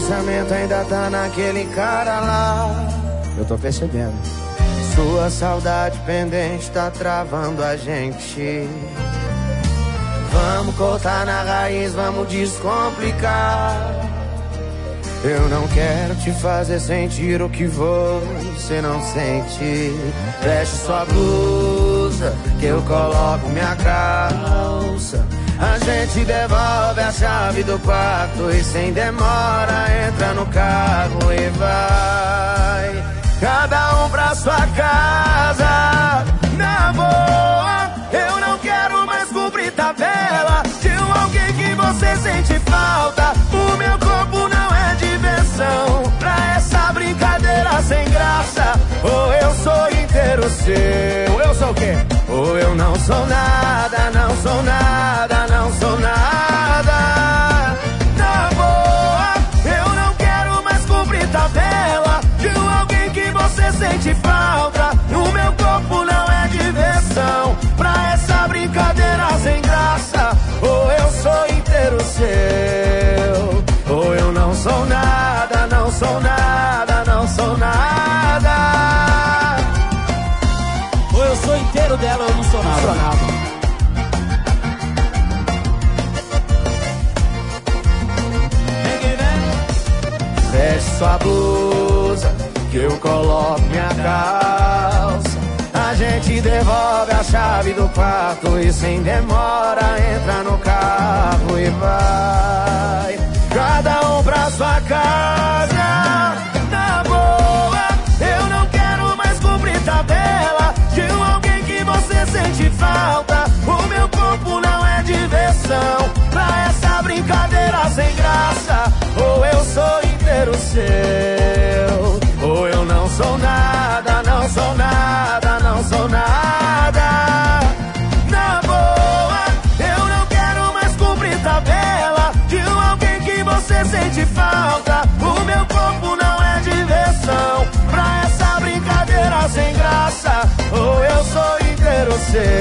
pensamento ainda tá naquele cara lá. Eu tô percebendo. Sua saudade pendente tá travando a gente. Vamos cortar na raiz, vamos descomplicar. Eu não quero te fazer sentir o que você não sente. Veste sua blusa, que eu coloco minha calça. A gente devolve a chave do quarto e sem demora entra no carro e vai. Cada um pra sua casa, na boa. Eu não quero mais cumprir tabela de alguém que você sente falta. O meu corpo não é diversão pra essa brincadeira sem graça. Ou eu sou inteiro seu. Ou eu sou o quê? Ou eu não sou nada, não sou nada, não sou nada. Na boa, eu não quero mais cumprir tabela de alguém que você sente falta. No meu corpo não é diversão pra essa brincadeira sem graça. Ou eu sou inteiro seu. Ou eu não sou nada, não sou nada, não sou nada. Ou eu sou inteiro dela, ou eu não sou nada. Não sou nada. Veste sua blusa, que eu coloco minha calça. A gente devolve a chave do quarto e sem demora entra no carro e vai. Cada um pra sua casa, na boa. Eu não quero mais cumprir tabela de alguém que você sente falta. O meu corpo não é diversão pra essa brincadeira sem graça. Ou eu sou inteiro seu, ou eu não sou nada, não sou nada, não sou nada. Na boa, eu não quero mais cumprir tabela de alguém que você sente falta. O meu corpo não é diversão pra essa brincadeira sem graça. Ou eu sou inteiro seu.